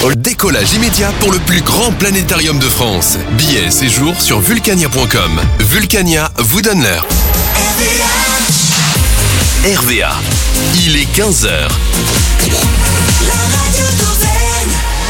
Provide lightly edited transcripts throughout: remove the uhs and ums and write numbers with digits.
Décollage immédiat pour le plus grand planétarium de France. Billets et séjours sur vulcania.com. Vulcania vous donne l'heure. RVA. Il est 15h. La radio d'Auvergne.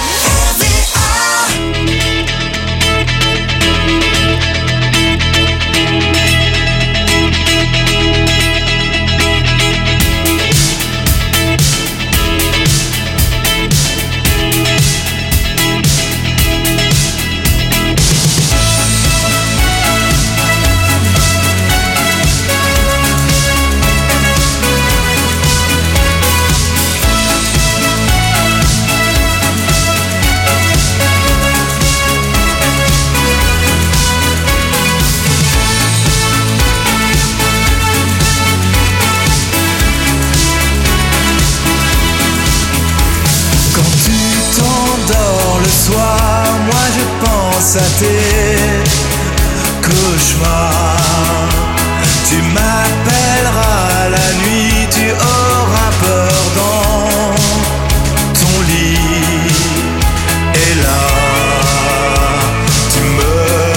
Moi je pense à tes cauchemars. Tu m'appelleras la nuit, tu auras peur dans ton lit. Et là, tu me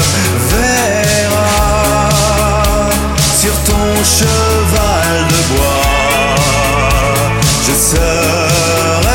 verras sur ton cheval de bois. Je serai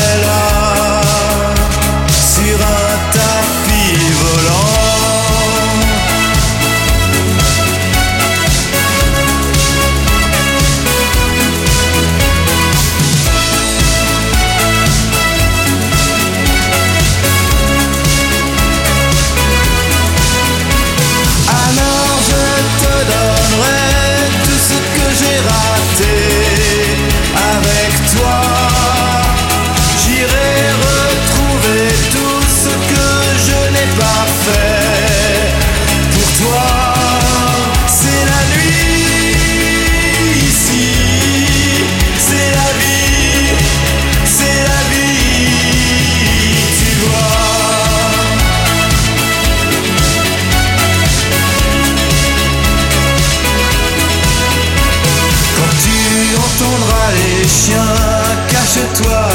cache-toi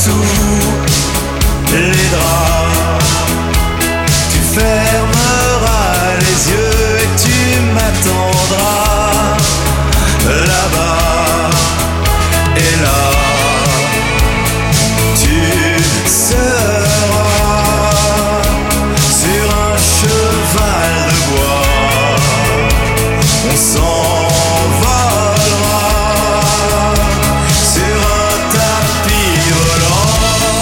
sous les draps. Tu fermeras les yeux et tu m'attendras là-bas. Et là, tu seras sur un cheval de bois. On s'envolera sur un tapis volant.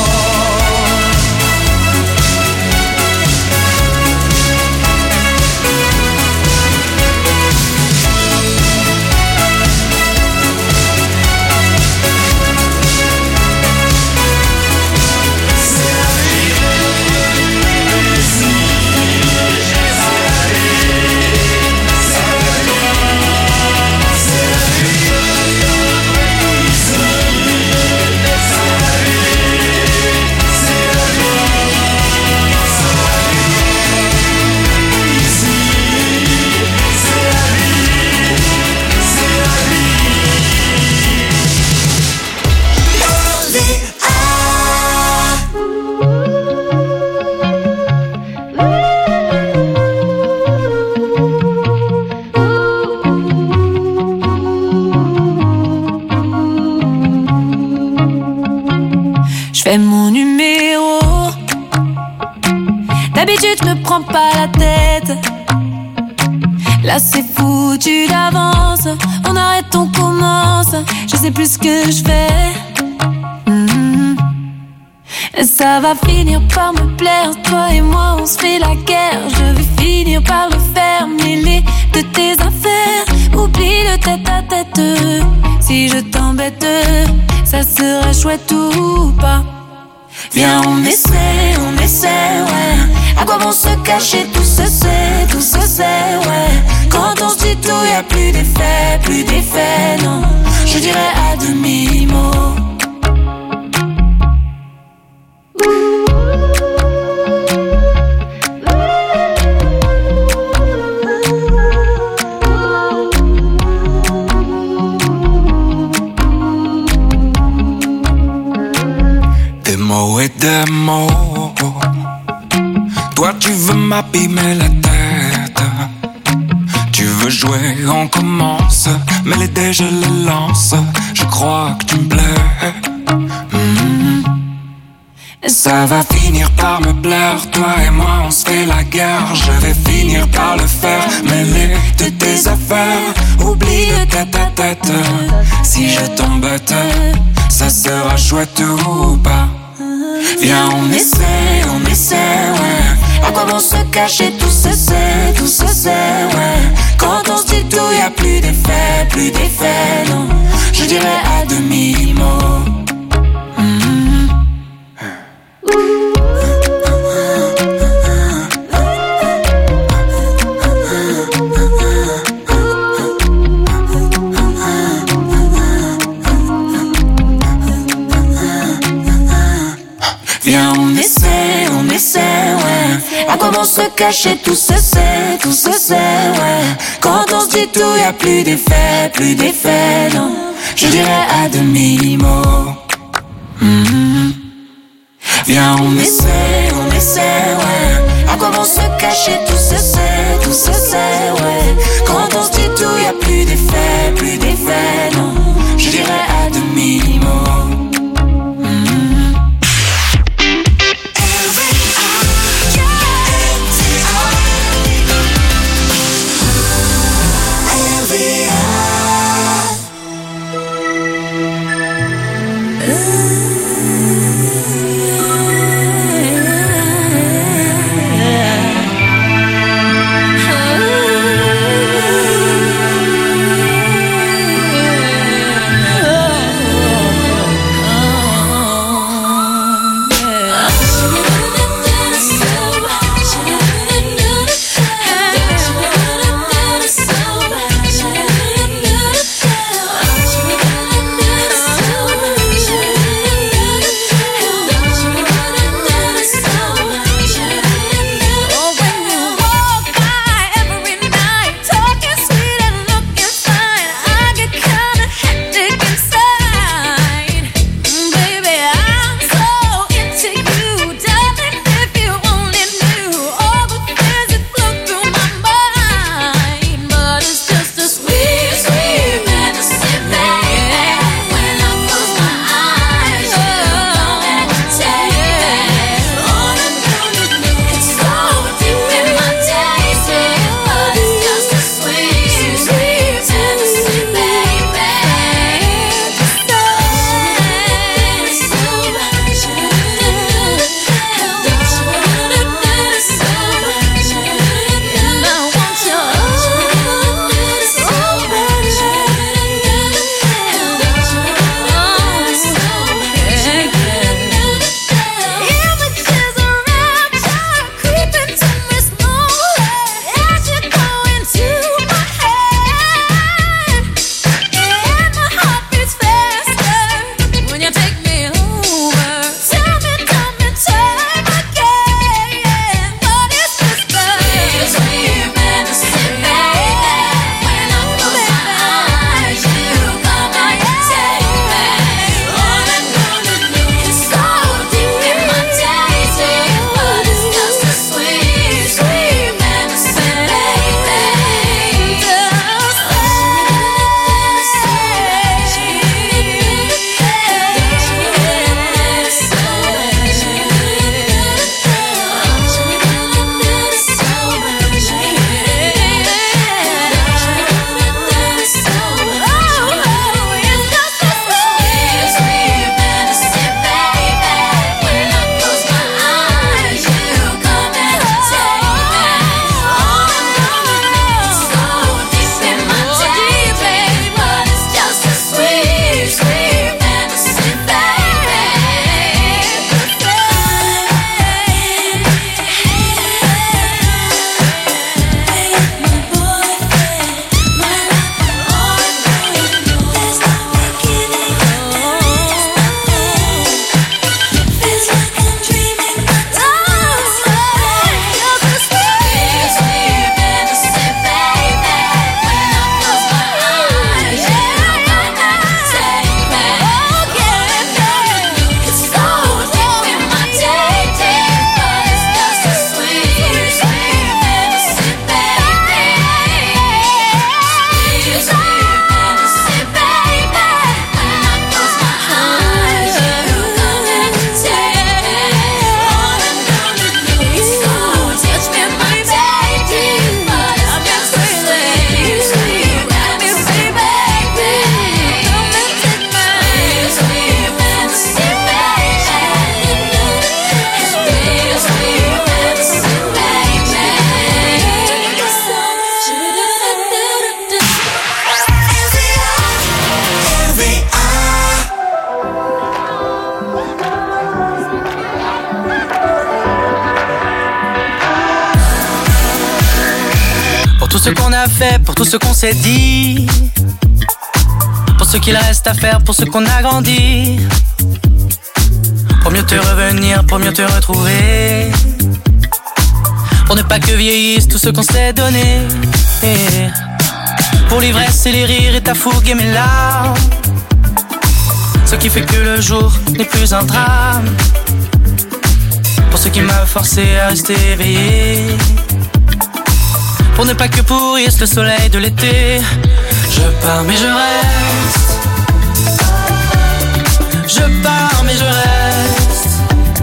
Fais mon numéro. D'habitude je me prends pas la tête. Là c'est foutu d'avance. On arrête, on commence. Je sais plus ce que je fais. Ça va finir par me plaire. Toi et moi on se fait la guerre. Je vais finir par le faire. Mêler de tes affaires. Oublie le tête à tête. Si je t'embête, ça sera chouette ou pas. Viens on essaie, ouais. À quoi bon se cacher, tout se sait, ouais. Quand on se dit tout, y'a plus d'effet, non. Je dirais à demi-mot. mots et des mots. Toi tu veux m'abîmer la tête. Tu veux jouer, on commence. Mais les dés je les lance. Je crois que tu me plais. Ça va finir par me plaire. Toi et moi on se fait la guerre. Je vais finir par le faire. Mêler de tes affaires. Oublie le tête-à-tête. Si je t'embête, ça sera chouette ou pas. Viens on essaie, ouais. À quoi bon se cacher, tout se sait, ouais. Quand on se dit tout, y'a plus d'effet, non. Je dirais à demi-mot. Viens on essaie, ouais. À quoi bon se cacher, tout se sait, ouais. Quand on se dit tout, y'a plus d'effet, non. Je dirais à demi-mot. Viens on essaie, ouais. À quoi bon se cacher, tout se sait, ouais. Quand on se dit tout, y'a plus d'effet, non. Je dirais à demi-mot. tout ce qu'on a fait, pour tout ce qu'on s'est dit, pour ce qu'il reste à faire, pour ce qu'on a grandi, pour mieux te revenir, pour mieux te retrouver, pour ne pas que vieillisse tout ce qu'on s'est donné, pour l'ivresse et les rires et ta fougue et mes larmes, ce qui fait que le jour n'est plus un drame, pour ce qui m'a forcé à rester éveillé, pour ne pas que pourrisse le soleil de l'été. Je pars mais je reste, je pars mais je reste.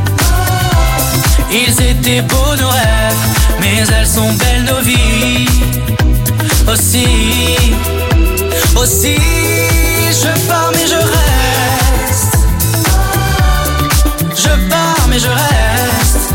Ils étaient beaux nos rêves, mais elles sont belles nos vies. Aussi, aussi, je pars mais je reste, je pars mais je reste.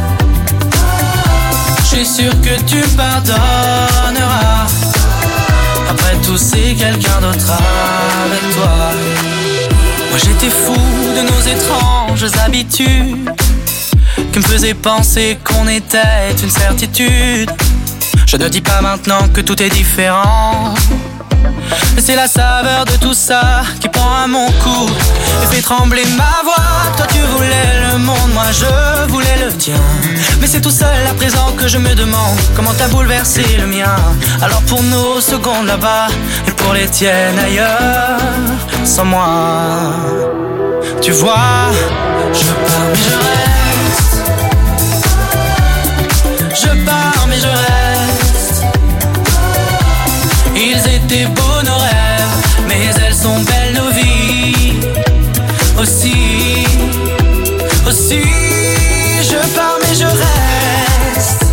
Je suis sûr que tu pardonneras. Après tout c'est quelqu'un d'autre avec toi. Moi j'étais fou de nos étranges habitudes qui me faisaient penser qu'on était une certitude. Je ne dis pas maintenant que tout est différent, mais c'est la saveur de tout ça qui prend à mon cou et fait trembler ma voix. Toi tu voulais le monde, moi je voulais le tien, mais c'est tout seul à présent que je me demande comment t'as bouleversé le mien. Alors pour nos secondes là-bas et pour les tiennes ailleurs, sans moi, tu vois, je pars mais je reste, je pars mais je reste. Ils étaient beaux nos rêves, mais elles sont belles nos vies. Aussi, aussi, je pars mais je reste,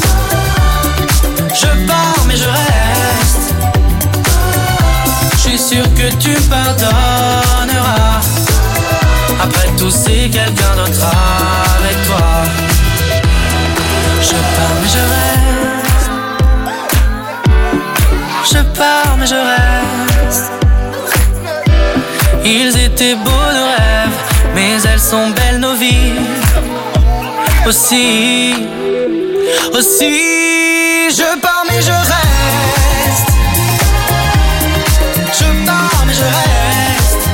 je pars mais je reste. Je suis sûr que tu pardonneras. Après tout c'est quelqu'un d'autre avec toi. Je pars mais je reste, je pars mais je reste. Ils étaient beaux nos rêves, mais elles sont belles nos vies. Aussi, aussi, je pars mais je reste, je pars mais je reste.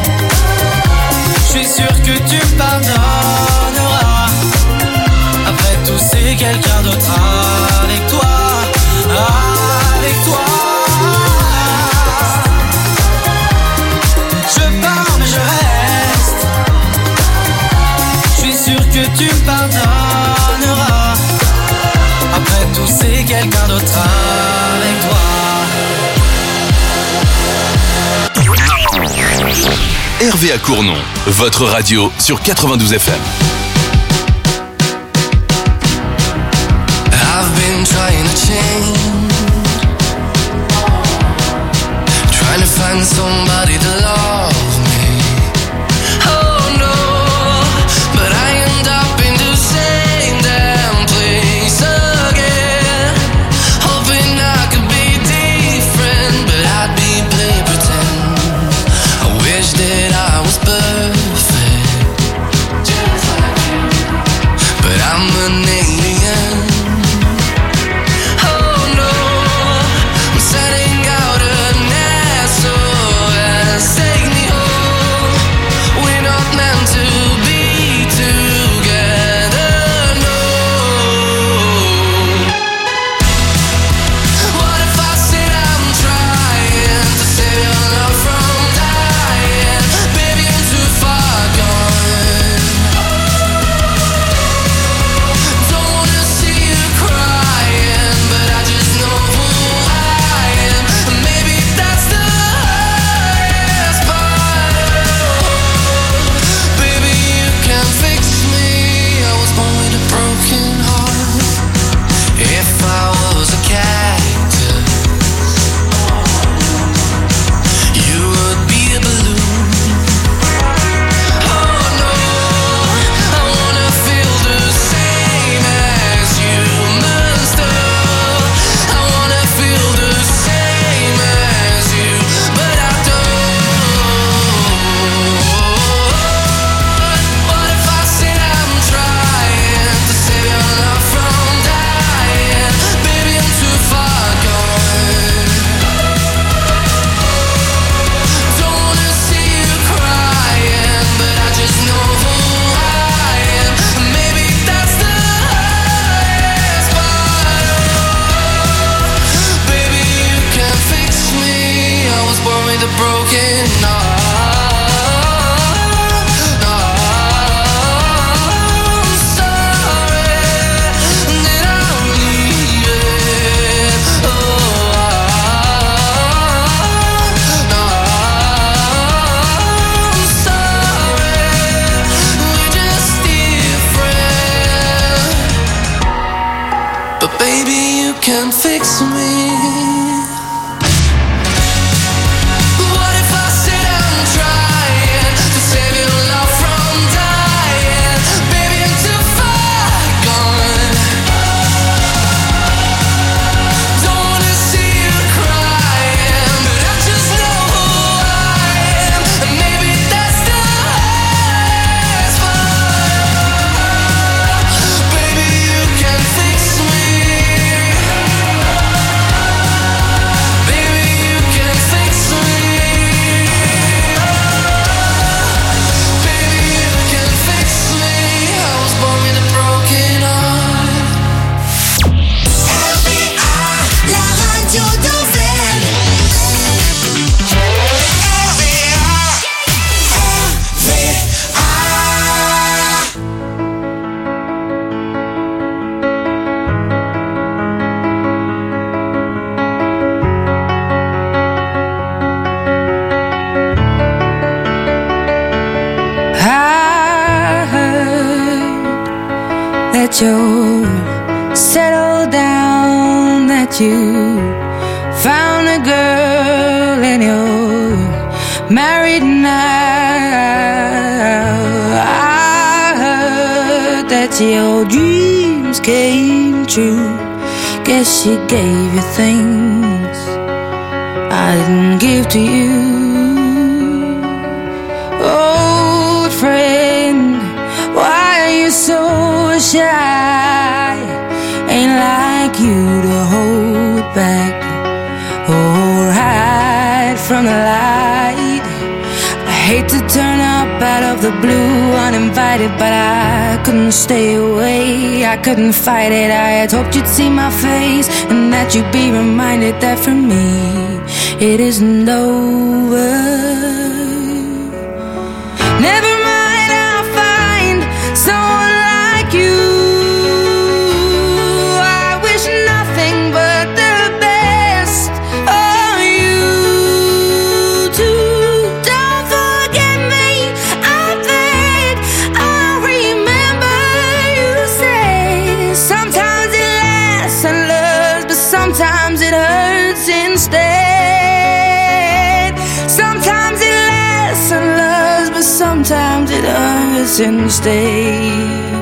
Je suis sûr que tu pardonneras. Après tout c'est quelqu'un d'autre avec toi, avec toi. Je pars mais je reste, je suis sûr que tu pardonneras. Après tout c'est quelqu'un d'autre avec toi. Hervé à Cournon, votre radio sur 92 FM. I've been trying to change, trying to find somebody to love me. Oh no, but I end up in the same damn place again, hoping I could be different, but I'd be play pretend. I wish that I was perfect, but I'm an alien. Oh no, I'm setting out an SOS. Take me fix me? What if I sit and trying to save your love from dying? Baby, I'm too far gone. Don't wanna see you crying, but I just know who I am, and maybe that's the hardest part. Baby, you can fix me. Baby, you can fix me. Baby, you can fix me. I was born with a broken heart. RVA, la radio d'Auvergne. I heard that you're settled down, that you found a girl and you're married now. I heard that your dreams came true. Guess she gave you things I didn't give to you. Old friend, why are you so shy? Ain't like you to hold back or hide from the light. I hate to turn up out of the blue uninvited, but I couldn't stay away, I couldn't fight it. I had hoped you'd see my face and that you'd be reminded that for me it isn't over. Never mind, I'll find someone like you. I wish nothing but the best for you too. Don't forget me, I beg. I remember you say sometimes it lasts and loves, but sometimes it hurts instead. Sometimes it lasts and loves, but sometimes it hurts instead.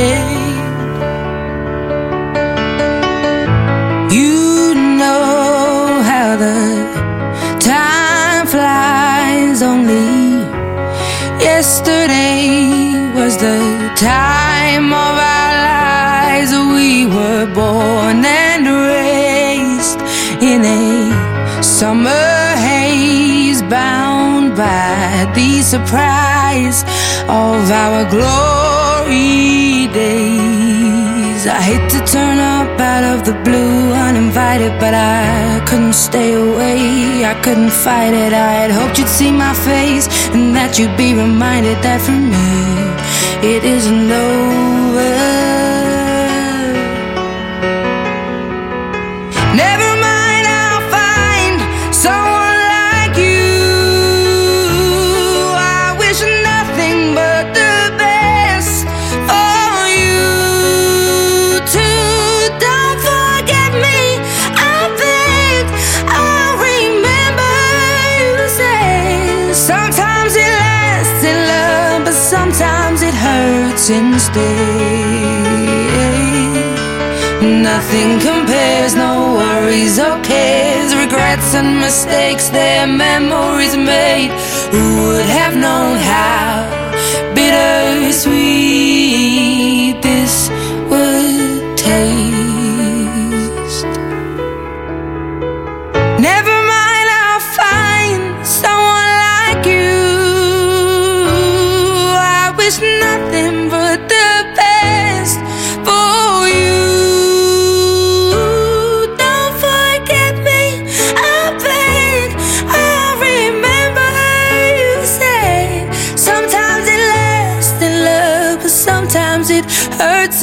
You know how the time flies. Only yesterday was the time of our lives. We were born and raised in a summer haze, bound by the surprise of our glory days. I hate to turn up out of the blue uninvited, but I couldn't stay away, I couldn't fight it. I had hoped you'd see my face and that you'd be reminded that for me it isn't over. Never mind, I'll find someone like you. I wish nothing but the best for you too. Don't forget me, I beg. I remember you say sometimes it lasts in love, but sometimes it hurts instead. Nothing compares, no worries or cares, regrets and mistakes, their memories made. Who would have known how bittersweet this would taste? Never mind, I'll find someone like you. I wish nothing but the best for you. Don't forget me, I beg. I remember you said sometimes it lasts in love, but sometimes it hurts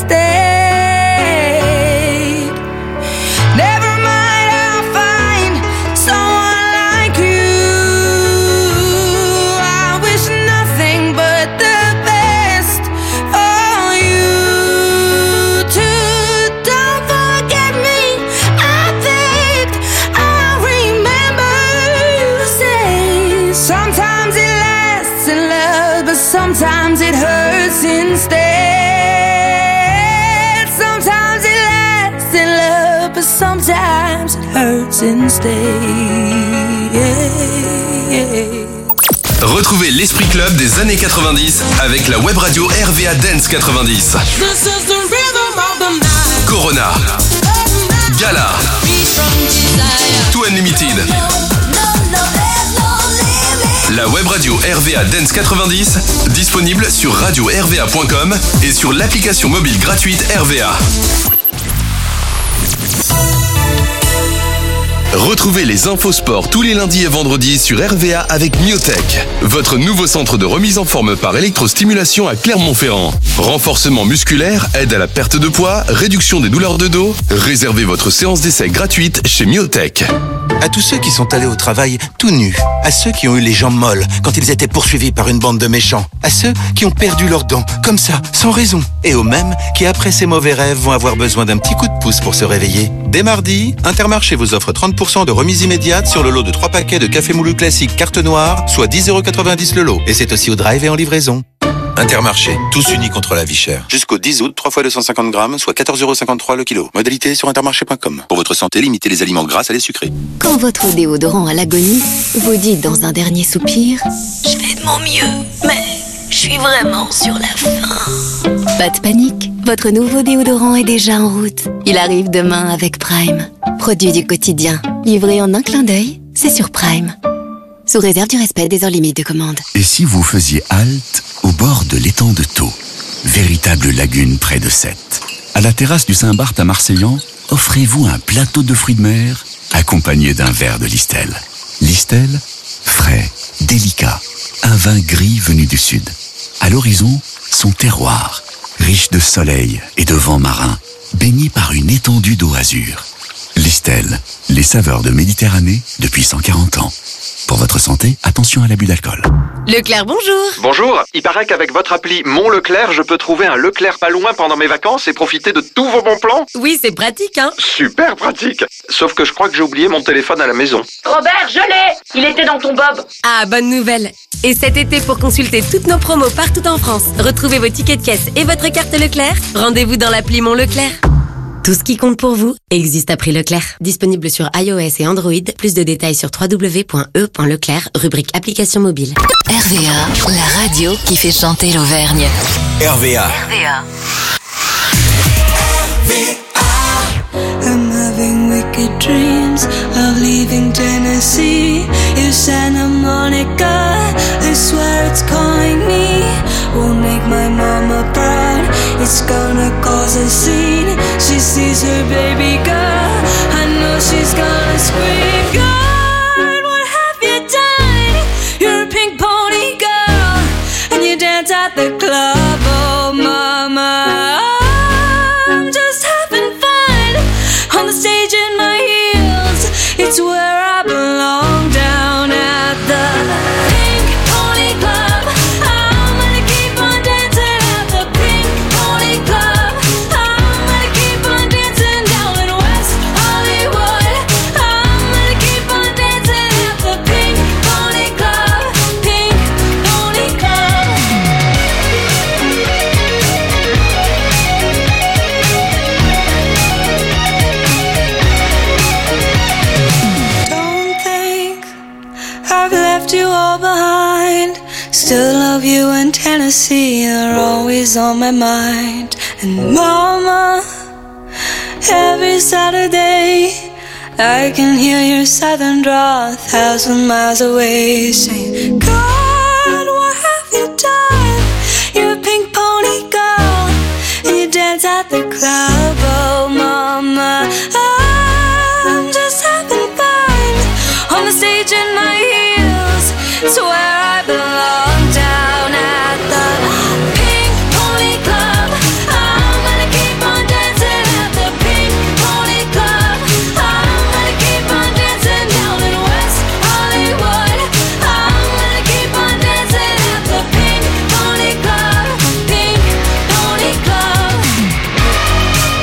instead. Never mind, I'll find someone like you. I wish nothing but the best for you too. Don't forget me, I hurts instead. Sometimes it lasts in love, but sometimes it hurts instead. Retrouvez l'Esprit Club des années 90 avec la web radio RVA Dance 90. Corona, Gala, Too Unlimited. La web radio RVA Dance 90, disponible sur radio-rva.com et sur l'application mobile gratuite RVA. Retrouvez les infos sport tous les lundis et vendredis sur RVA avec Myotech, votre nouveau centre de remise en forme par électrostimulation à Clermont-Ferrand. Renforcement musculaire, aide à la perte de poids, réduction des douleurs de dos. Réservez votre séance d'essai gratuite chez Myotech. À tous ceux qui sont allés au travail tout nus, à ceux qui ont eu les jambes molles quand ils étaient poursuivis par une bande de méchants, à ceux qui ont perdu leurs dents, comme ça, sans raison, et aux mêmes qui, après ces mauvais rêves, vont avoir besoin d'un petit coup de pouce pour se réveiller. Dès mardi, Intermarché vous offre 30% de remise immédiate sur le lot de 3 paquets de café moulu classique carte noire, soit 10,90€ le lot. Et c'est aussi au drive et en livraison. Intermarché, tous unis contre la vie chère. Jusqu'au 10 août, 3 fois 250 grammes, soit 14,53€ le kilo. Modalité sur intermarché.com. Pour votre santé, limitez les aliments gras, salés, sucrés. Quand votre déodorant à l'agonie vous dit dans un dernier soupir « Je fais de mon mieux, mais je suis vraiment sur la fin ». Pas de panique, votre nouveau déodorant est déjà en route. Il arrive demain avec Prime. Produit du quotidien, livré en un clin d'œil, c'est sur Prime. Sous réserve du respect des heures limites de commande. Et si vous faisiez halte au bord de l'étang de Thau, véritable lagune près de Sète. À la terrasse du Saint-Barth à Marseillan, offrez-vous un plateau de fruits de mer accompagné d'un verre de Listel. Listel, frais, délicat, un vin gris venu du sud. À l'horizon, son terroir, riche de soleil et de vent marin, baigné par une étendue d'eau azur. Listel, les saveurs de Méditerranée depuis 140 ans. Pour votre santé, attention à l'abus d'alcool. Leclerc, bonjour. Bonjour, il paraît qu'avec votre appli Mon Leclerc, je peux trouver un Leclerc pas loin pendant mes vacances et profiter de tous vos bons plans. Oui, c'est pratique, hein. Super pratique. Sauf que je crois que j'ai oublié mon téléphone à la maison. Robert, je l'ai. Il était dans ton bob. Ah, bonne nouvelle. Et cet été, pour consulter toutes nos promos partout en France, retrouvez vos tickets de caisse et votre carte Leclerc, rendez-vous dans l'appli Mon Leclerc. Tout ce qui compte pour vous existe à prix Leclerc. Disponible sur iOS et Android. Plus de détails sur www.e.leclerc, rubrique application mobile. RVA, la radio qui fait chanter l'Auvergne. RVA. I'm having wicked dreams of leaving Tennessee. If Santa Monica, I swear it's calling me. Won't make my mama proud. It's gonna cause a scene. She sees her baby girl. I know she's gonna scream. God, what have you done? You're a pink pony girl, and you dance at the club. Oh, mama, I'm just having fun on the stage in my heels. It's where I belong, down at the Pink Pony Club. I'm gonna keep on dancing at the Pink Pony Club. I'm gonna keep on dancing down in West Hollywood. I'm gonna keep on dancing at the Pink Pony Club. Pink Pony Club. Don't think I've left you all behind. Still love you in Tennessee, you're always on my mind. And mama, every Saturday I can hear your southern drawl 1,000 miles away, saying, God, what have you done? You're a pink pony girl, and you dance at the club. Oh, mama, I'm just having fun on the stage in my heels. It's where I belong, down at the Pink Pony Club. I'm gonna keep on dancing at the Pink Pony Club. I'm gonna keep on dancing down in West Hollywood. I'm gonna keep on dancing at the Pink Pony Club. Pink Pony Club.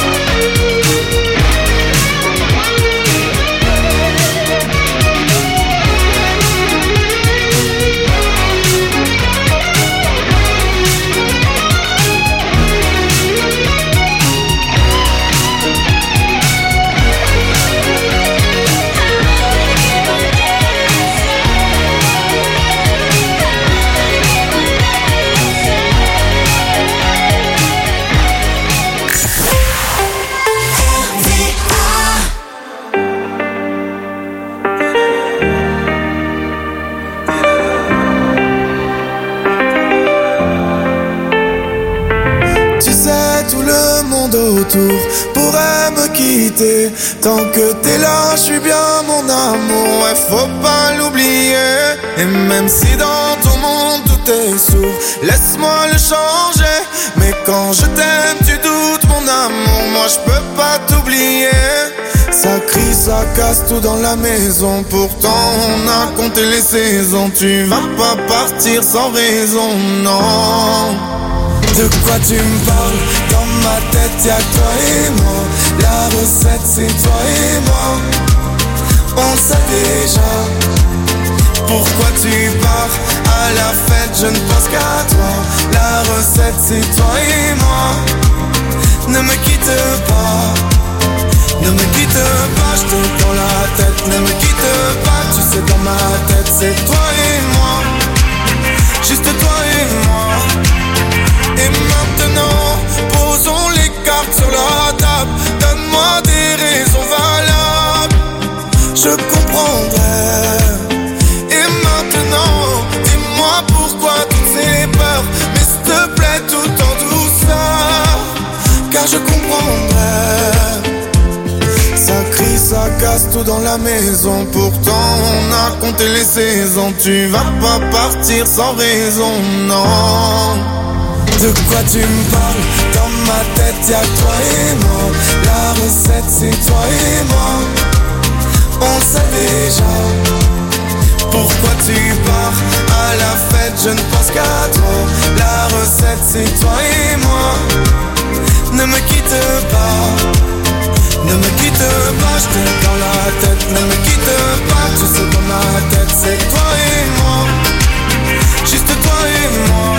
le monde autour pourrait me quitter. Tant que t'es là, je suis bien mon amour, ouais, faut pas l'oublier. Et même si dans ton monde tout est sourd, laisse-moi le changer. Mais quand je t'aime, tu doutes mon amour, moi je peux pas t'oublier. Ça crie, ça casse tout dans la maison, pourtant on a compté les saisons. Tu vas pas partir sans raison, non. De quoi tu me parles? Dans ma tête y'a que toi et moi. La recette c'est toi et moi. On sait déjà. Pourquoi tu pars? À la fête je ne pense qu'à toi. La recette c'est toi et moi. Ne me quitte pas. Ne me quitte pas, je te dans la tête. Ne me quitte pas, tu sais dans ma tête c'est toi et moi. Juste toi et moi. Et maintenant, posons les cartes sur la table. Donne-moi des raisons valables, je comprendrai. Et maintenant, dis-moi pourquoi toutes ces peurs. Mais s'il te plaît, tout en douceur, car je comprendrai. Ça crie, ça casse tout dans la maison, pourtant on a compté les saisons. Tu vas pas partir sans raison, non. De quoi tu me parles? Dans ma tête y'a toi et moi. La recette c'est toi et moi. On sait déjà. Pourquoi tu pars? À la fête je ne pense qu'à toi. La recette c'est toi et moi. Ne me quitte pas. Ne me quitte pas, je t'ai dans la tête. Ne me quitte pas, tu sais dans ma tête c'est toi et moi. Juste toi et moi.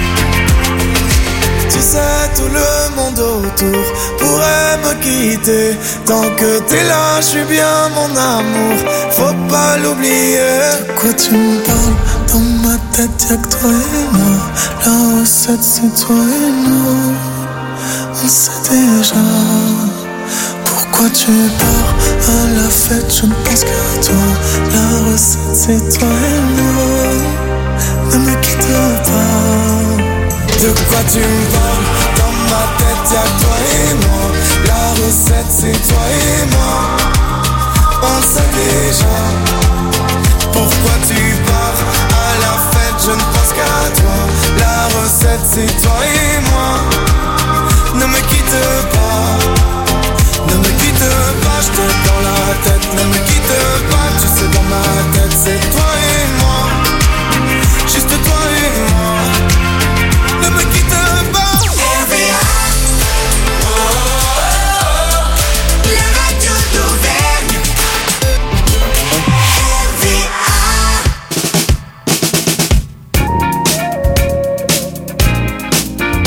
Tu sais tout le monde autour pourrait me quitter. Tant que t'es là, je suis bien mon amour, faut pas l'oublier. De quoi tu me parles? Dans ma tête y'a que toi et moi. La recette c'est toi et moi. On sait déjà. Pourquoi tu pars? À la fête je ne pense qu'à toi. La recette c'est toi et moi. Ne me quitte pas. De quoi tu me parles? Dans ma tête y'a que toi et moi. La recette c'est toi et moi. On sait déjà. Pourquoi tu pars? À la fête je ne pense qu'à toi. La recette c'est toi et moi. Ne me quitte pas. Ne me quitte pas, je te dans la tête. Ne me quitte pas, tu sais dans ma tête c'est toi et moi. Juste toi et moi. Ne me quitte pas. RVA. La radio d'Auvergne. RVA.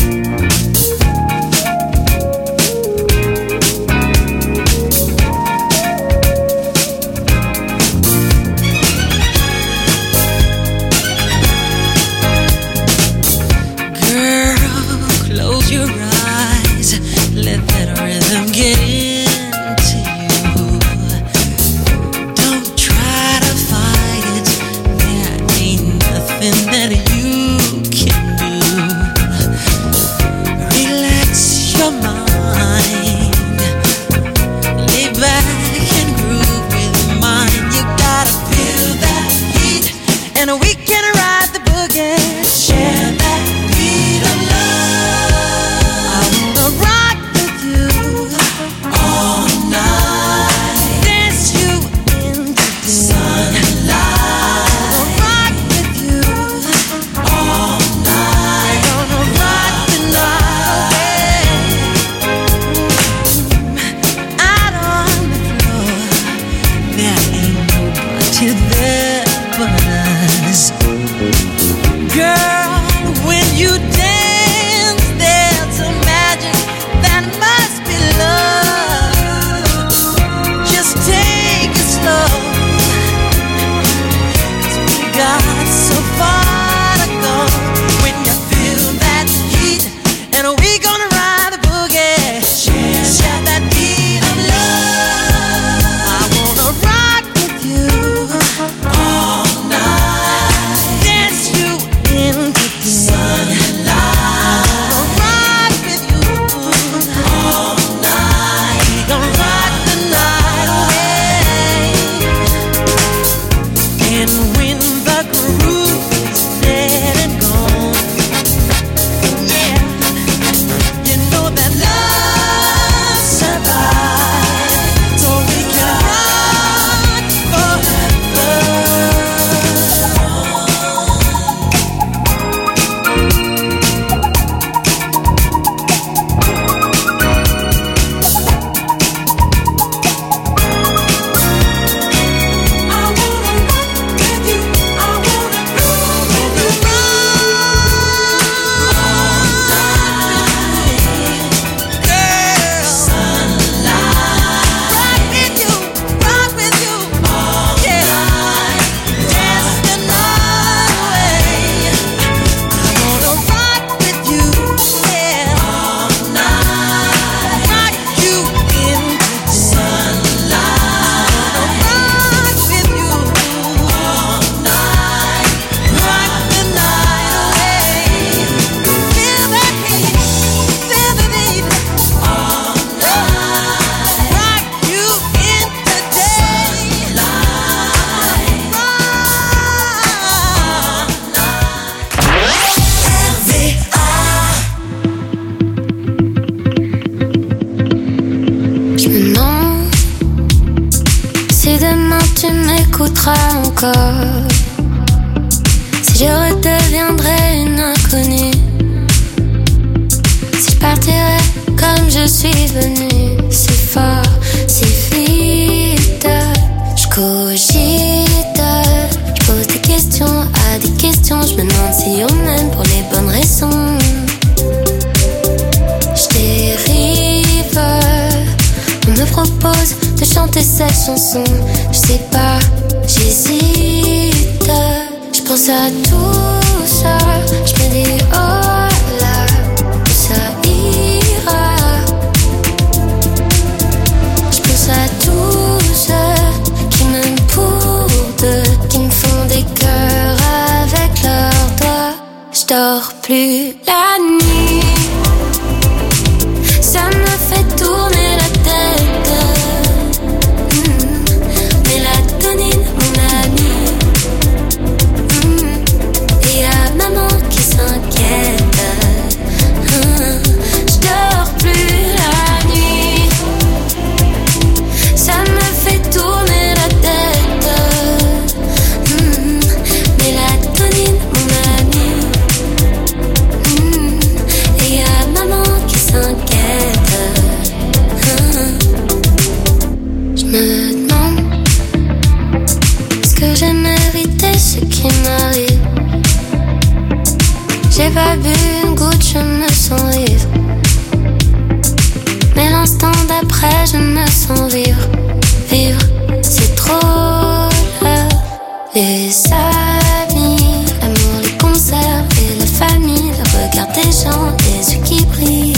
encore. Si je redeviendrais une inconnue, si je partirais comme je suis venue, c'est fort, c'est vite. Je cogite, je pose des questions à des questions. Je me demande si on m'aime pour les bonnes raisons. Je dérive, on me propose de chanter cette chanson. Je sais pas, j'hésite. Je pense à tout ça, je me dis oh là, où ça ira. Je pense à tous ceux qui m'aiment pour deux, qui me font des cœurs avec leurs doigts. Je dors plus la nuit, ça me fait tourner la tête. Mélatonine, mon ami. Et y'a maman qui s'inquiète. Je dors plus la nuit, ça me fait tourner la tête. Mélatonine, mon ami. Et y'a maman qui s'inquiète. Je me demande, est-ce que j'ai mérité ce qui m'arrive? J'ai pas bu une goutte, je me sens ivre. Mais l'instant d'après, je me sens vivre. Vivre, c'est trop là. Les amis, l'amour, les concerts et la famille, le regard des gens, les yeux qui brillent.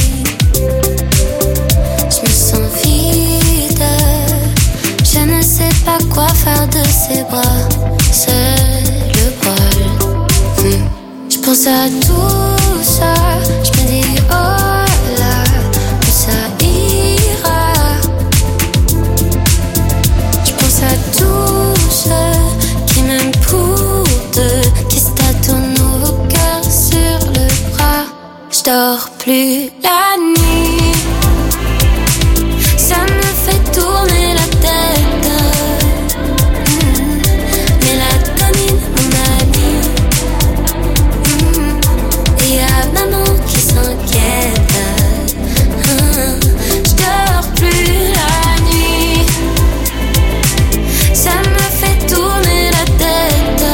Je me sens vide, je ne sais pas quoi faire de ces bras. C'est le bol. Je pense à tout ça, je me dis oh là, où ça ira. Je pense à tous ceux qui m'aiment pour deux, qui se tatouent nos cœurs sur le bras. Je dors plus la nuit, ça me fait tourner la tête. Mélatonine, mon ami. Et y'a maman qui s'inquiète. Je dors plus la nuit, ça me fait tourner la tête.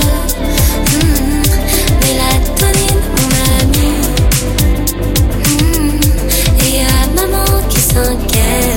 Mélatonine, mon ami. Et y'a maman qui s'inquiète.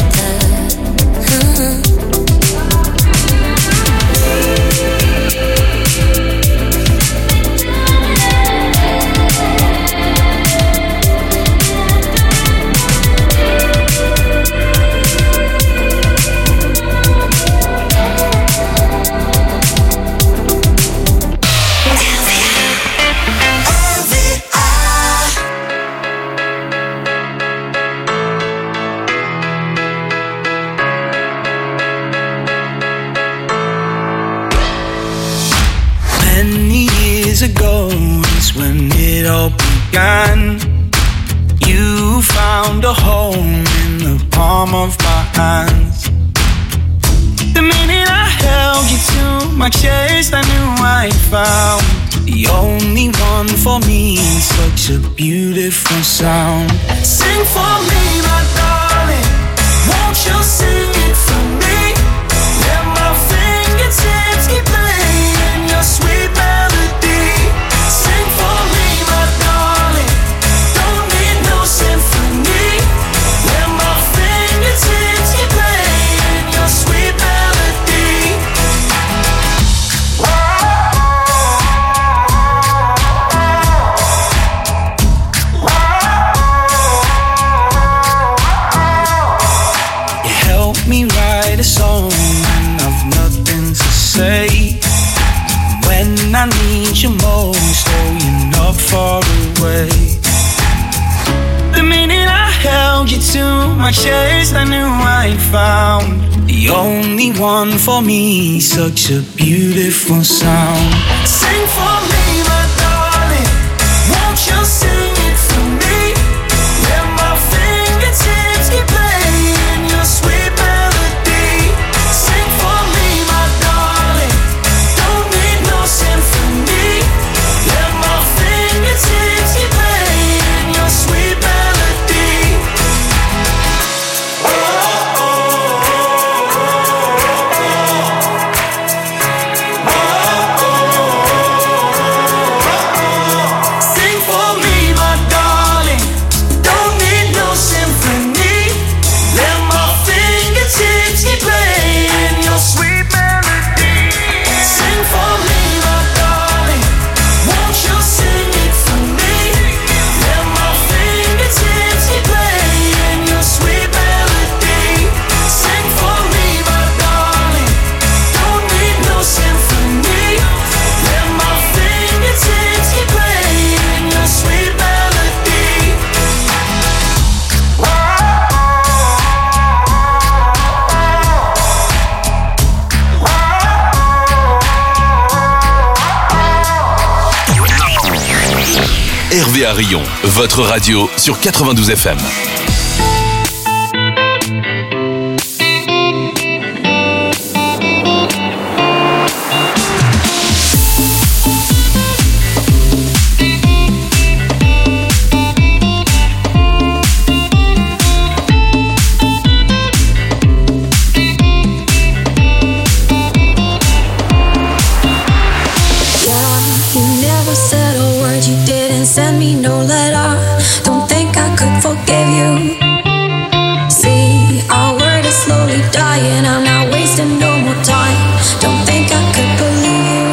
Many years ago is when it all began. You found a home in the palm of my hands. The minute I held you to my chest, I knew I found the only one for me. Such a beautiful sound. Sing for me, my darling. Won't you sing it for me? Let my fingertips keep playing your sweet melody. Sing for me, my darling. Don't need no symphony. Let my fingertips keep playing your sweet melody. You help me write a song when I've nothing to say. When I need you most, oh, you're not far away. The minute I held you to my chest, I knew I found the only one for me. Such a beautiful sound. Sing for me, my darling. Won't you sing it for me? Let my fingertips keep playing your sweet melody. Sing for me, my darling. Don't RVA Rion, votre radio sur 92 FM. Send me no letter. Don't think I could forgive you. See, our word is slowly dying. I'm not wasting no more time. Don't think I could believe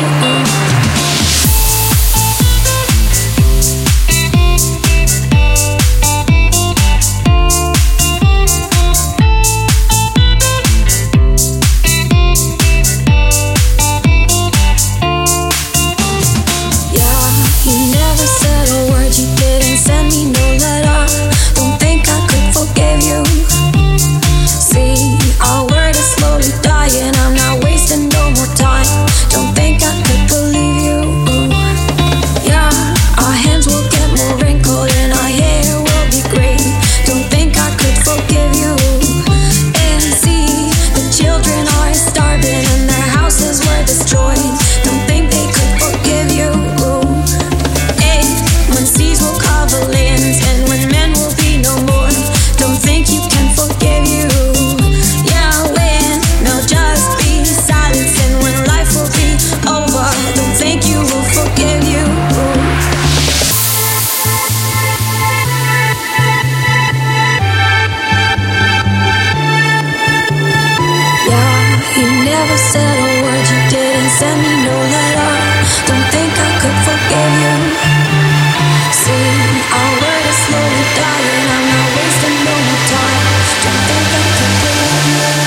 send me no letter. Don't think I could forgive you. See, our word is slowly dying. I'm not wasting no more time. Don't think I could believe you. Yeah, our hands will get more wrinkled and our hair will be gray. Don't think I could forgive you. And see, the children are starving and their houses were destroyed. Don't think they could forgive you. Seas will cover lands, and when men will be no more, don't think you can forgive you. Yeah, when there'll just be silence, and when life will be over, don't think you will forgive you. Yeah, you never said a word, you didn't send me no letter. Don't think I could forgive you. See, our word is slowly dying. I'm not wasting no more time. Don't think I could believe you.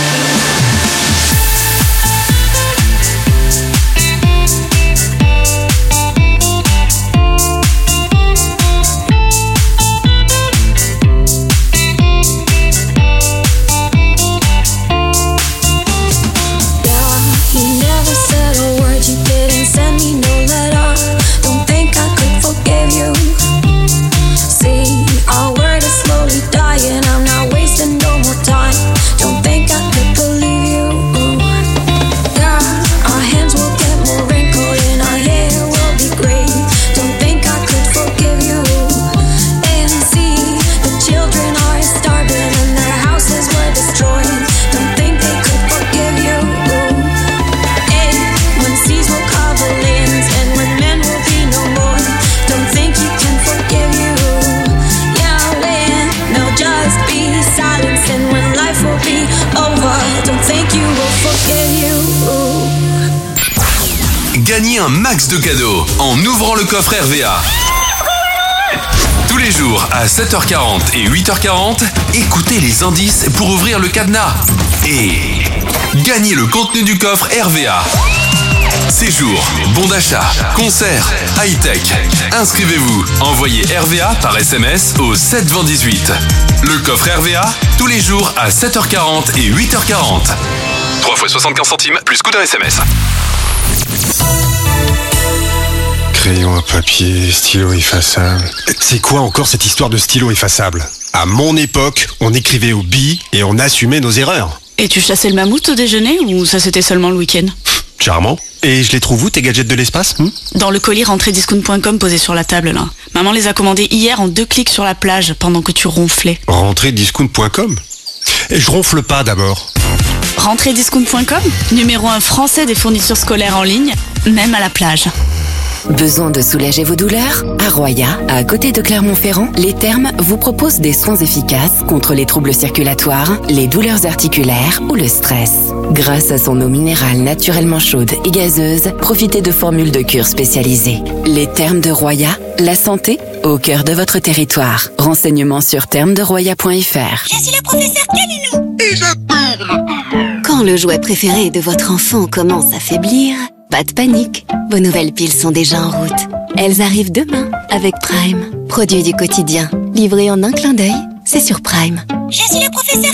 Yeah, you never said a word. You didn't send me no letter. Don't think I could forgive you. See, our word is slowly dying. I'm not wasting no more time. Don't think I could believe you. Yeah, our hands will get more wrinkled and our hair will be gray. Don't think I could forgive you. And see, the children are starving and their houses were destroyed. Don't think they could forgive you. And when seas will cover lands and when men will be no more, don't think you can forgive you. Just be silence, and when life will be over, don't think you will forgive you. Gagnez un max de cadeaux en ouvrant le coffre RVA. Tous les jours à 7h40 et 8h40, écoutez les indices pour ouvrir le cadenas. Et gagnez le contenu du coffre RVA. Séjour, bon d'achat, concert, high-tech. Inscrivez-vous, envoyez RVA par SMS au 72018. Le coffre RVA, tous les jours à 7h40 et 8h40. 3 fois 75 centimes plus coût d'un SMS. Crayon à papier, stylo effaçable. C'est quoi encore cette histoire de stylo effaçable? À mon époque, on écrivait au billes et on assumait nos erreurs. Et tu chassais le mammouth au déjeuner ou ça c'était seulement le week-end? Charmant. Et je les trouve où, tes gadgets de l'espace? Dans le colis rentrediscount.com posé sur la table là. Maman les a commandés hier en 2 clics sur la plage pendant que tu ronflais. Rentrediscount.com? Et je ronfle pas d'abord. Rentrediscount.com, numéro 1 français des fournitures scolaires en ligne, même à la plage. Besoin de soulager vos douleurs? À Roya, à côté de Clermont-Ferrand, les Thermes vous proposent des soins efficaces contre les troubles circulatoires, les douleurs articulaires ou le stress. Grâce à son eau minérale naturellement chaude et gazeuse, profitez de formules de cure spécialisées. Les Thermes de Roya, la santé au cœur de votre territoire. Renseignements sur thermesderoya.fr. Je suis le professeur Camino et j'adore. Quand le jouet préféré de votre enfant commence à faiblir, pas de panique, vos nouvelles piles sont déjà en route. Elles arrivent demain avec Prime. Produit du quotidien, livré en un clin d'œil, c'est sur Prime. Je suis le professeur Camino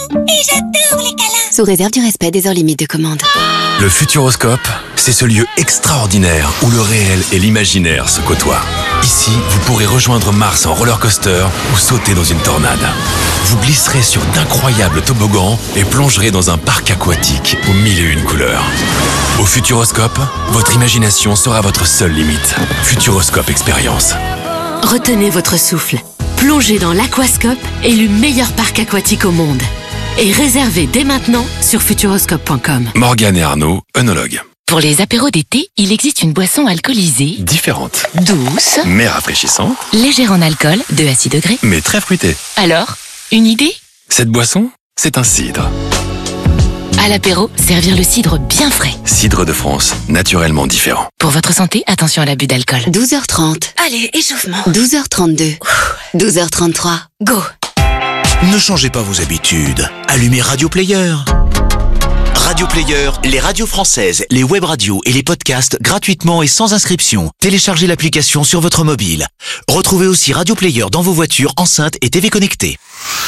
Et j'adore les câlins. Sous réserve du respect des heures limites de commande. Le Futuroscope, c'est ce lieu extraordinaire où le réel et l'imaginaire se côtoient. Ici, vous pourrez rejoindre Mars en roller coaster ou sauter dans une tornade. Vous glisserez sur d'incroyables toboggans et plongerez dans un parc aquatique aux 1001 couleurs. Au Futuroscope, votre imagination sera votre seule limite. Futuroscope Expérience. Retenez votre souffle. Plongez dans l'Aquascope, élu meilleur parc aquatique au monde. Et réservez dès maintenant sur futuroscope.com. Morgane et Arnaud, œnologues. Pour les apéros d'été, il existe une boisson alcoolisée, Différente, douce, mais rafraîchissante, légère en alcool, de à 6 degrés. mais très fruitée. Alors, une idée? Cette boisson, c'est un cidre. À l'apéro, servir le cidre bien frais. Cidre de France, naturellement différent. Pour votre santé, attention à l'abus d'alcool. 12h30. Allez, échauffement. 12h32. 12h33. Go. Ne changez pas vos habitudes. Allumez Radio Player. Radio Player, les radios françaises, les web radios et les podcasts gratuitement et sans inscription. Téléchargez l'application sur votre mobile. Retrouvez aussi Radio Player dans vos voitures, enceintes et TV connectées.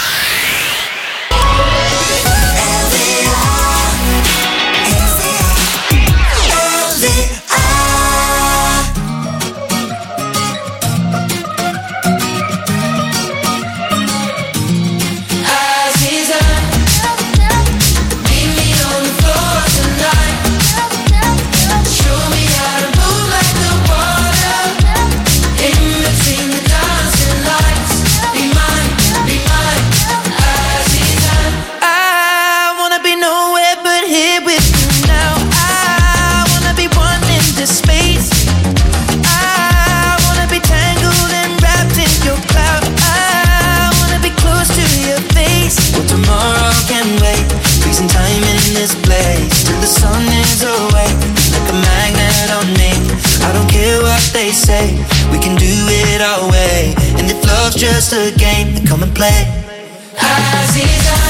We can do it our way, and if love's just a game, then come and play. Aziza,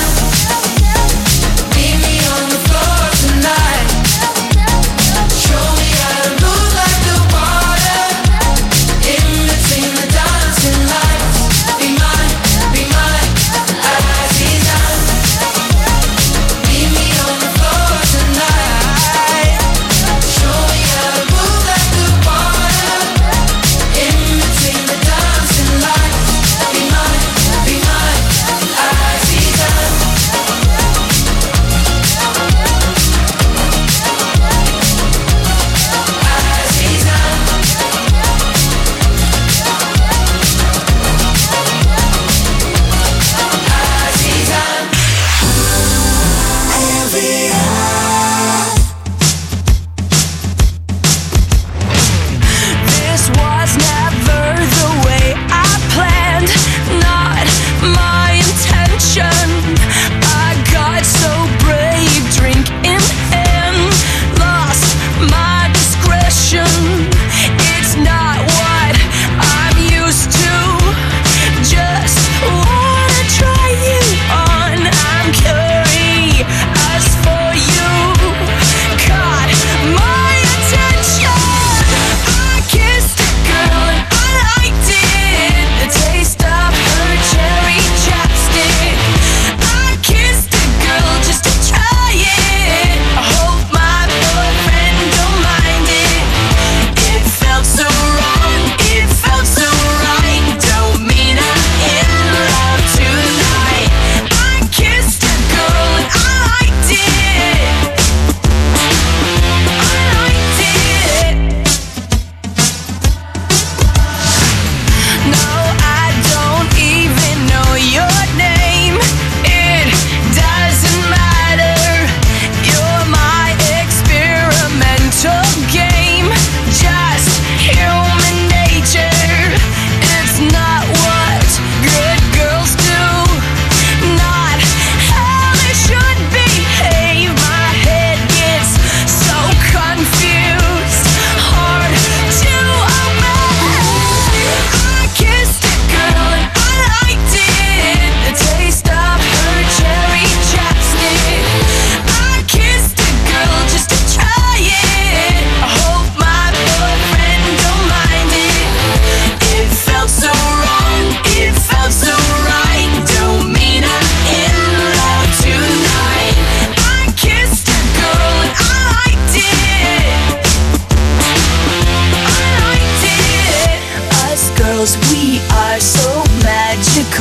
meet me on the floor tonight. Show me how to move like the water, in between the dancing lights. Be mine, Aziza. Meet me on the floor tonight. Show me how to move like the water, in between the dancing lights. Be mine, Aziza.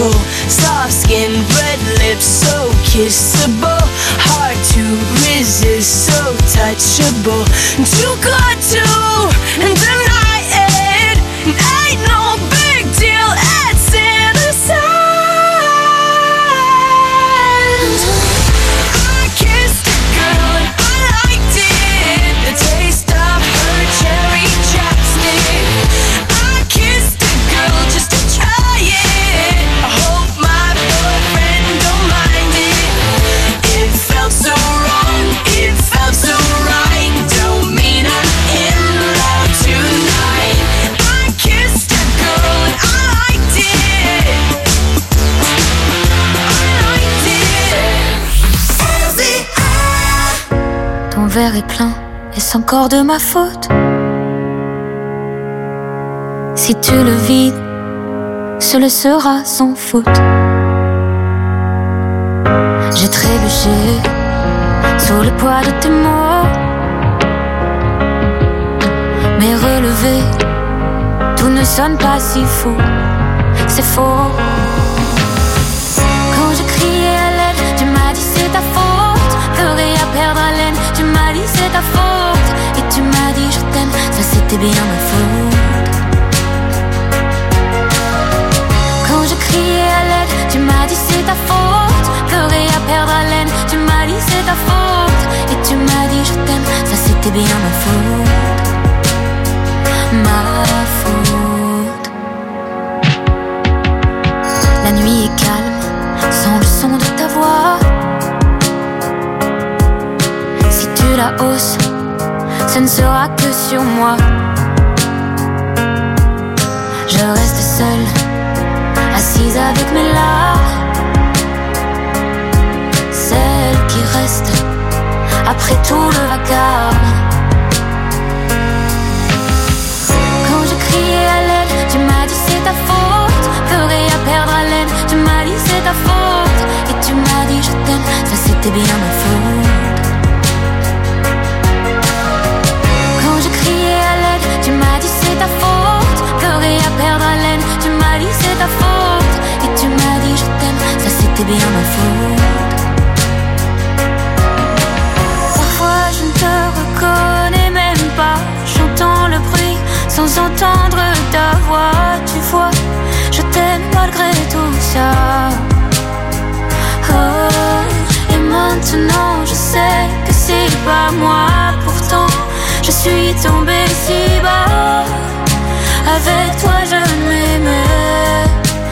untouchable. Soft skin, red lips, so kissable. Hard to resist, so touchable. Too good to deny it. Ain't no big deal, it's innocent. I kissed a girl and I liked it. The taste of her cherry chapstick. I kissed a girl just to try it. I hope my boyfriend don't mind it. It felt so wrong, it felt so right. Don't mean I'm in love tonight. I kissed a girl and I liked it. I liked it. Ton verre est plein, est-ce encore de ma faute? Si tu le vides, ce le sera sans faute. J'ai trébuché sous le poids de tes mots, mais relevé, tout ne sonne pas si faux. C'est faux. Quand je criais à l'aide, tu m'as dit c'est ta faute. Pleurer à perdre haleine, tu m'as dit c'est ta faute. Et tu m'as dit je t'aime, ça c'était bien ma faute. Quand je criais à l'aide, tu m'as dit c'est ta faute. Pleurer à perdre haleine, tu m'as dit c'est ta faute. Et tu m'as dit je t'aime, ça c'était bien ma faute. Ma faute. La nuit est calme, sans le son de ta voix. Si tu la hausses, ce ne sera que sur moi. Je reste seule, assise avec mes larmes. Celle qui reste après tout le vacarme. Quand je criais à l'aide, tu m'as dit c'est ta faute. Pleurer à perdre haleine, tu m'as dit c'est ta faute. Et tu m'as dit je t'aime, ça c'était bien ma faute. Quand je criais à l'aide, tu m'as dit c'est ta faute. Pleurer à perdre haleine, tu m'as dit c'est ta faute. Et tu m'as dit je t'aime, ça c'était bien ma faute. Parfois je ne te reconnais même pas. J'entends le bruit sans entendre ta voix. Tu vois, je t'aime malgré tout ça. Oh, et maintenant je sais que c'est pas moi. Pourtant je suis tombée si bas. Avec toi je ne m'aimais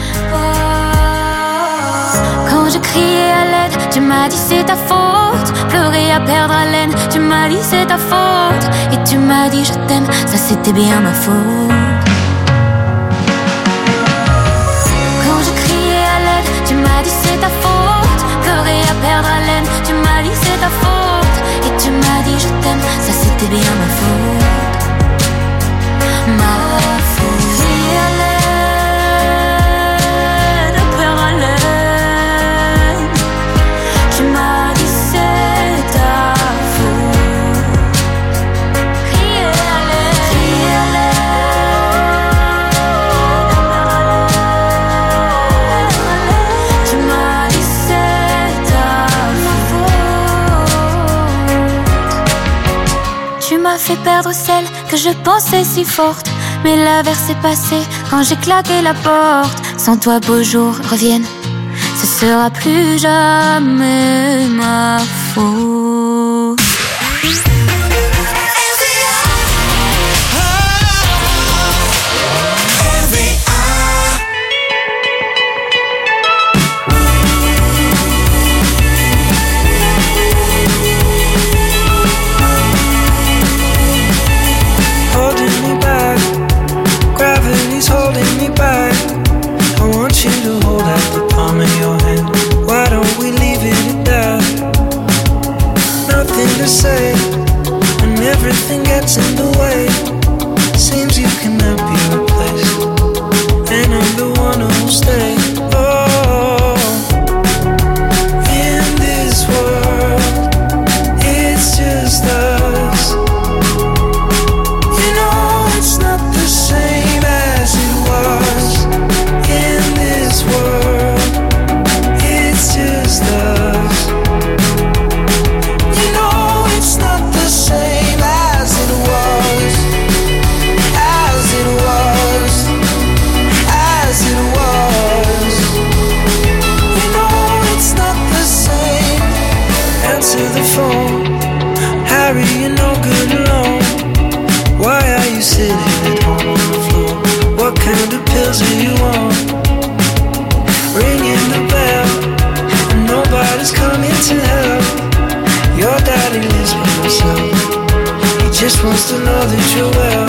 pas. Quand je criais à l'aide, tu m'as dit c'est ta faute. Pleurer à perdre haleine, tu m'as dit c'est ta faute. Et tu m'as dit je t'aime, ça c'était bien ma faute. Quand je criais à l'aide, tu m'as dit c'est ta faute. Pleurer à perdre haleine, tu m'as dit c'est ta faute. Et tu m'as dit je t'aime, ça c'était bien ma faute. Ma faute. Crier à l'aide, perdre haleine, tu m'as dit c'est ta faute. Crier à l'aide, tu m'as dit c'est ta faute. Tu m'as fait perdre celle que je pensais si forte. Mais l'averse est passée quand j'ai claqué la porte. Sans toi beaux jours reviennent, ce sera plus jamais ma faute. Gravity's holding me back. I want you to hold out the palm of your hand. Why don't we leave it at that? just wants to know that you're well.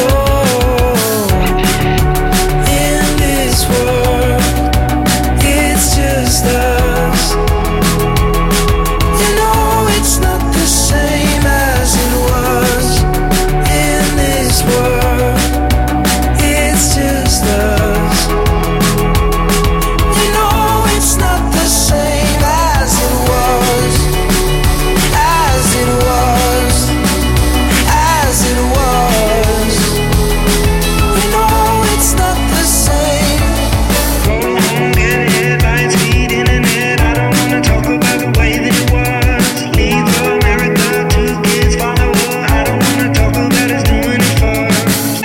In this world, it's just us. You know it's not the same as it was. In this world, it's just us. You know it's not the same as it was. As it was. As it was. You know it's not the same. Get headlines, feed internet. I don't wanna talk about the way that it was. Leave America, 2 kids, follow her. I don't wanna talk about us doing it first.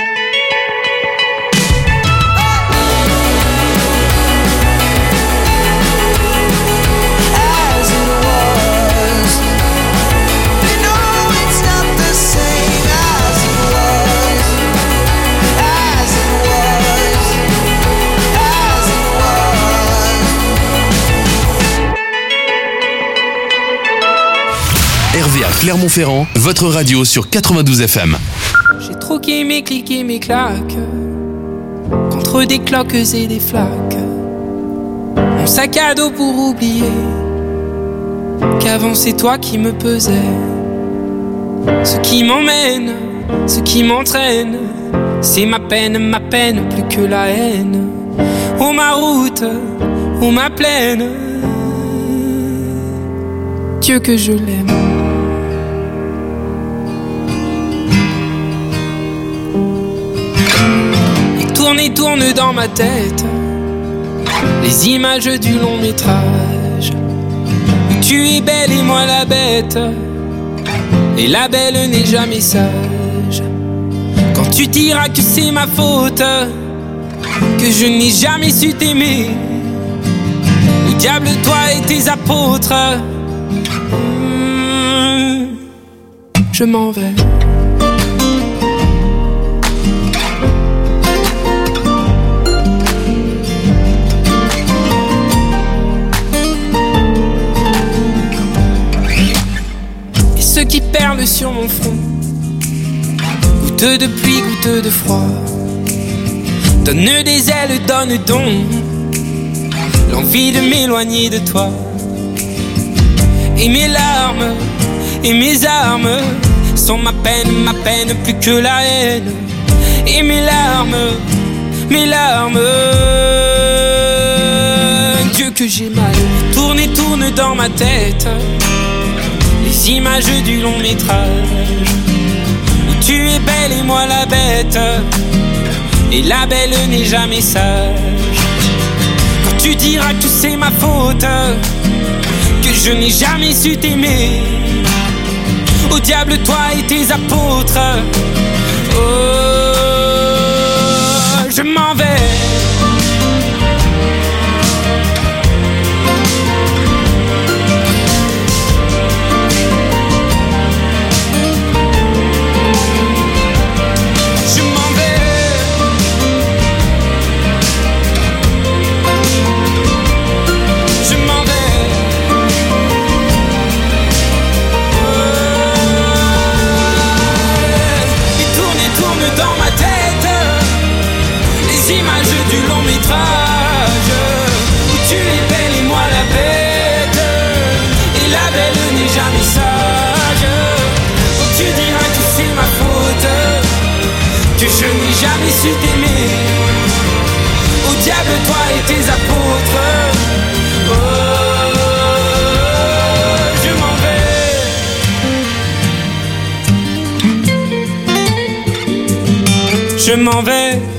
As it was. You know it's not the same as it was. As it was. As it was. RVA Clermont-Ferrand, votre radio sur 92 FM. J'ai troqué mes clics et mes claques contre des cloques et des flaques. Mon sac à dos pour oublier qu'avant c'est toi qui me pesais. Ce qui m'emmène, ce qui m'entraîne, c'est ma peine, plus que la haine. Oh ma route, oh ma plaine, Dieu que je l'aime. Et tourne dans ma tête les images du long métrage où tu es belle et moi la bête, et la belle n'est jamais sage. Quand tu diras que c'est ma faute, que je n'ai jamais su t'aimer, au diable toi et tes apôtres, je m'en vais. Qui perle sur mon front, goutte de pluie, goutte de froid, donne des ailes, donne donc l'envie de m'éloigner de toi. Et mes larmes et mes armes sont ma peine, plus que la haine. Et mes larmes, Dieu que j'ai mal. Tourne et tourne dans ma tête les images du long métrage où tu es belle et moi la bête, et la belle n'est jamais sage. Quand tu diras que c'est ma faute, que je n'ai jamais su t'aimer, au diable toi et tes apôtres, oh, je m'en vais. Du long métrage où tu es belle et moi la bête, et la belle n'est jamais sage. Quand tu diras que c'est ma faute, que je n'ai jamais su t'aimer, au diable toi et tes apôtres, oh, je m'en vais. Je m'en vais.